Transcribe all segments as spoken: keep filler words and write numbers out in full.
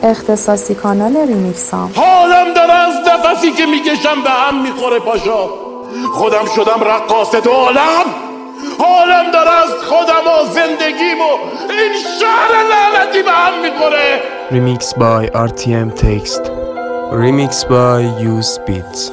اختصاصی کانال ریمیکسام. حالم داره از نفسی که میکشم به هم میخوره پاشا. خودم شدم رقاص دو عالم. حالم داره از خودم و زندگیم و این شهر لعنتی به هم میخوره. Remix by آر تی ام Text. Remix by Use Beats.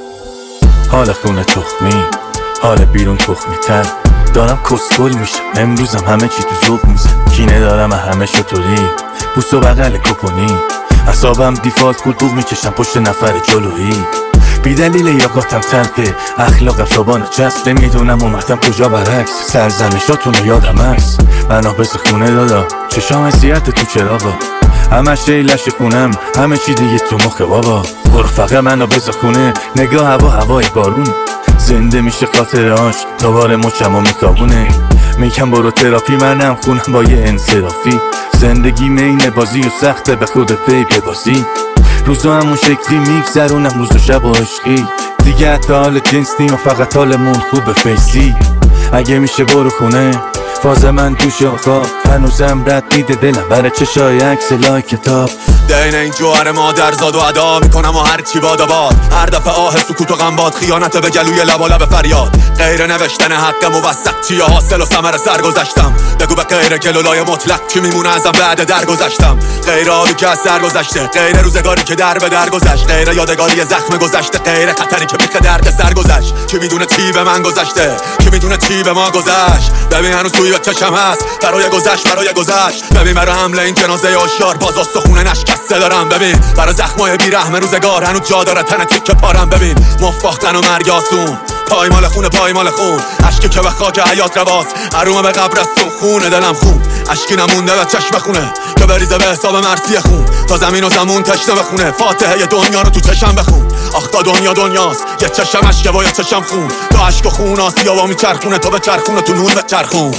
حال خونه تخمی، حال بیرون تخمی تر. دارم کسکل میشم امروزم، همه چی تو ذوق میزن. کینه دارم همه شطوری، بوس و بغل کپونی. اعصابم دیفالت کلبوق میکشم پشت نفر جلویی. بی دلیل یاقاتم تلقه، اخلاقم شبانه چسب. نمیدونم اومدم کجا برعکس، سرزنشاتون رو یادم هست. بنا بس خونه دادا، چشام حسیت تو چراغا. همه شیلش خونم، همه چی دیگه تو مخه بابا. برفقه منو بذار خونه، نگاه هوا هوای بارون. زنده میشه خاطرهاش، دوباره مچم و میکابونه. میگم برو تراپی، منم خونم با یه انصرافی. زندگی مین بازی و سخته، به خودت پی ببازی. روزا همون شکلی میگذرونم، روز و شب و عشقی. دیگه حتی حال جنس نیم و فقط حالمون خوبه فیسی. اگه میشه برو خونه، فاز من دوش آقا. هنوزم رد میده دلم برای چشای عکس لای کتاب. دین این جوهر مادر زاد و ادا میکنم و هر چی باد و باد. هر دفعه آه سکوت و غم باد، خیانت به گلوی لب و لب فریاد. غیر نوشتن حق موثق چیه حاصل و ثمر سرگذشتم. بگو به غیر گلولای مطلق کی میمونه ازم بعد درگذشتم. غیر آبی که از سر گذشته، غیر روزگاری که در به در گذشت. غیر یادگاری زخم گذشته، غیر خطری که بیخ درد سر گذشت. کی میدونه چی به من گذشته، کی میدونه چی به ما گذشت. ببین هنوز توی چشم هست برای گذشت، برای گذشت. ببین برای حمله این جنازه آشار باز استخونه نشکسته دارم. ببین برای زخمای بیرحم روزگار هنوز جا داره تن تیکه پارم. ببین مفاختن و مرگ آسون، پایمال خونه پایمال خون. اشکی که به خاک حیات رواز، حروم به قبر استون. خونه دلم خون، اشکی نمونده به چشم خونه که بریزه به حساب مرسی خون. تا زمین و زمون تشنه بخونه، فاتحه دنیا رو تو چشم بخون. آخ تا دنیا دنیاست، یه چشم اشکه و یه چشم خون. تا اشک و خون آسیا و میچرخونه، تو به چرخونه تو نون به چرخون.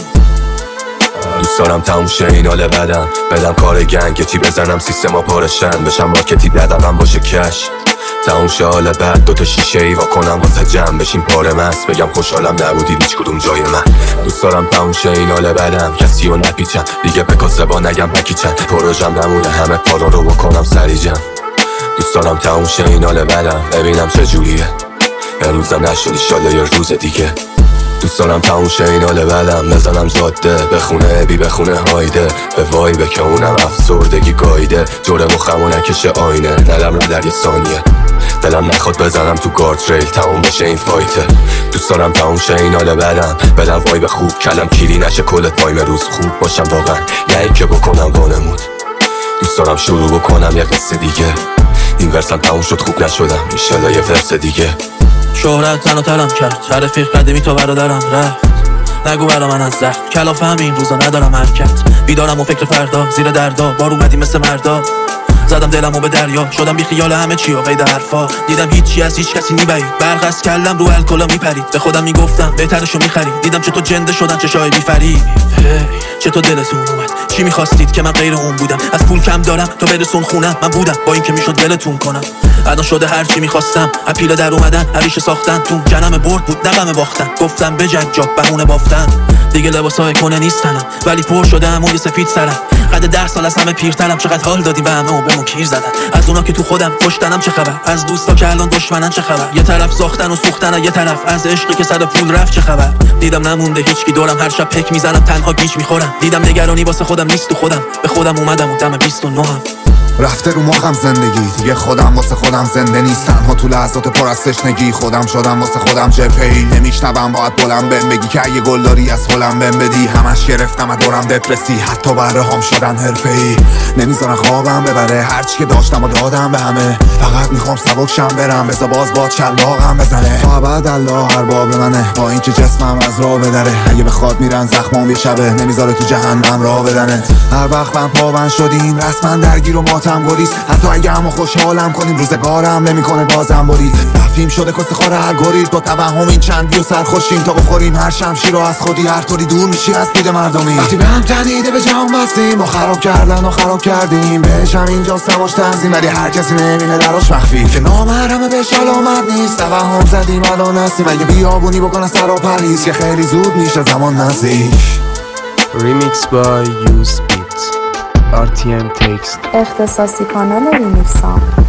دوست دارم تموم شه این حال بدم، بدم کار گنگ چی بزنم سیستما پارشن. بشم مارکتی بدم باشه کش. تموم شه حال بد، دوتا شیشه ای وا کنم واسه جمع بشیم پاره مست. بگم خوشحالم نبودی هیچ کدوم جای من. دوست دارم تموم شه این حال بدم، کسی رو نپیچم دیگه به کاسه با نگم بکیچن. پروژم نمونه همه کارا رو بکنم سری جمع. دوست دارم تموم شه این حال بدم، ببینم چجوریه. امروزم نشد ایشالله یه روز دیگه. دوست دارم تموم شه این حال بدم، بزنم جاده بخونه بی بخونه هایده. به وای به که اونم افسردگی گایده. جوره مخمو نکشه آینه، ندم رو در یه ثانیه. دلم نخواد بزنم تو گارد ریل، تموم بشه این فایته. دوست دارم تموم شه این حال بدم، بدم وای به خوب. کلم کیری نشه کل تایم روز خوب باشم واقعا، یه که بکنم وانمود. دوست دارم شروع بکنم یه قصه دیگه. این ورسم تموم شد خوب نشدم، ایشالله یه ورس دیگه. شهرت تن و تلم کرد، رفیق قدیمی تو برادرم رفت. نگو برا من از زخم، کلاف همین روزا ندارم حرکت. بیدارم و فکر فردا، زیر دردا بار اومدی مثل مردا. زدم دلمو به دریا، شدم بی خیال همه چی و قید حرفا. دیدم هیچی از هیچ کسی نیبرید، برق از کلم رو الکلا میپرید. به خودم میگفتم بهترشو میخرید، دیدم چطور جنده شدن چشای بی فرید. چطور دلتون اومد، چی میخواستید که من غیر اون بودم. از پول کم دارم تو برسون خونم، من بودم با این که میشد دلتون کنم. الان شده هر چی میخواستم، اپیلا در اومدن هریشه ساختن. تو جنم برد بود نقم باختن، گفتم بجنگ جا بهونه بافتن. دیگه لباسای کنه نیستنم، ولی پر شده همون یه سفید سرم. قد ده سال از همه پیرترم، چقدر حال دادی به همه و بهمون کیر زدن. از اونا که تو خودم کشتنم چه خبر، از دوستا که الان دشمنن چه خبر. یه طرف ساختن و سوختن، یه طرف از عشقی که صد پول رفت چه خبر. دیدم نمونده هیچکی دورم، هر شب پک میزنم تنها گیج میخورم. دیدم نگرانی واسه خودم نیست تو خودم، به خودم اومدم و دم بیست و نهم. رفته رو مخم زندگی، دیگه خودم واسه خودم زنده نیستم. ها تو لحظات پر از تشنگی، خودم شدم واسه خودم جبهه‌ای. نمیشنوم باید بلند بهم بگی که اگه گل داری از هلم بهم بدی. همش گرفتم از دورم دپرسی، حتی برهام شدن حرفه‌ای. نمیذارن خوابم ببره، هرچی که داشتم و دادم به همه. فقط میخوام سبک شم برم، بذار باز با چلاقم بزنه. تا بعد الله هر باب منه، با اینکه جسمم از راه بدره. اگه بخواد میرن زخمام یه شبه، نمیذاره تو جهنم راه بدنت. هر وقت من پابند شدیم رسما درگیر و ماتم گریز. حتی اگه همو خوشحالم کنیم روزگارم نمیکنه بازم برید. رفتیم شده کس خور هر گرید، با توهم این چندی و سرخوشیم. تا بخوریم هر شمشیر رو از خودی، هر طوری دور میشی از دید مردمی. وقتی به هم تنیده به جام بستیم، ما خراب کردن و خراب کردیم. بهش هم اینجا سواش تنظیم، ولی هر کسی نمینه دراش مخفی. که نامحرمه بهش علامت نیست، توهم زدیم الان هستیم. اگه بیابونی بکنه سر و پریز، که خیلی زود میشه زمان نزدیک. Remix by Use Beats. آر تی ام Text. اختصاصی کانال ریمیکسام.